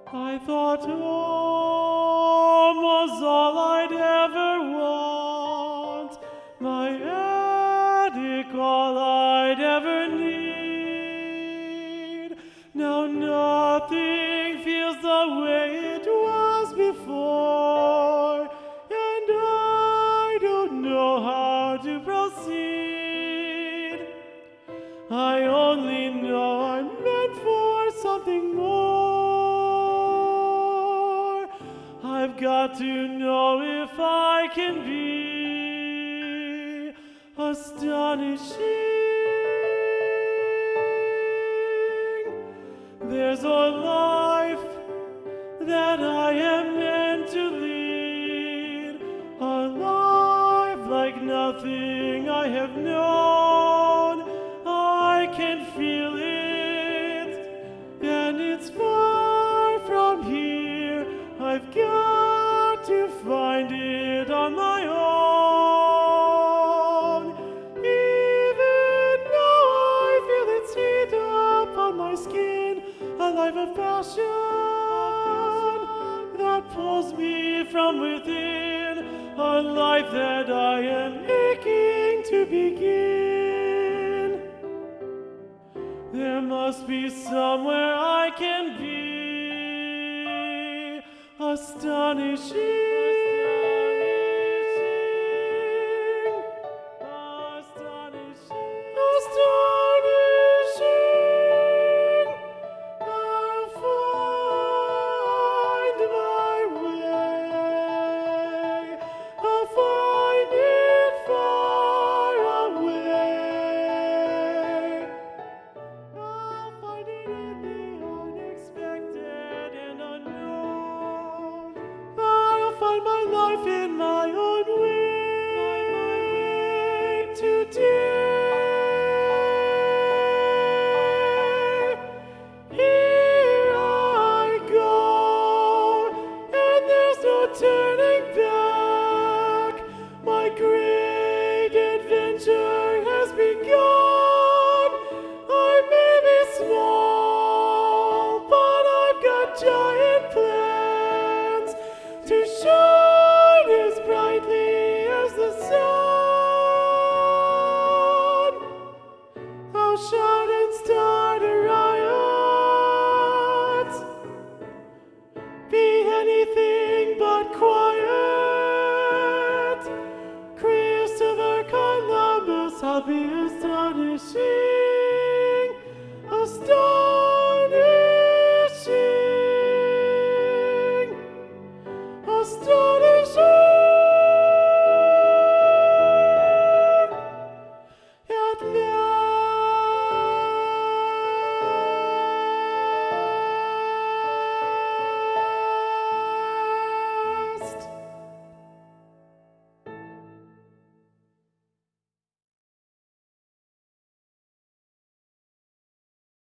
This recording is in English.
I thought home was all I'd ever want, my attic all I'd ever need. Now nothing feels the way it was before, and I don't know how to proceed. I only know I'm meant for something more. I've got to know if I can be astonishing. There's a life that I am meant to lead, a life like nothing I have known. I can feel it, and it's far from here. I've got to find it on my own. Even though I feel its heat upon my skin, a life of passion that pulls me from within, a life that I am aching to begin. There must be somewhere I can be astonishing. Astonishing. I'll find my way. I'll find it far away. I'll find it in the unexpected and unknown. I'll find my life in my own way today. Here I go, and there's no turning back. My great adventure has begun. I may be small, but I've got giant plans to shine as brightly as the sun. I'll shout and start a riot, be anything but quiet. Christopher Columbus, I'll be astonishing, astonishing, astonishing.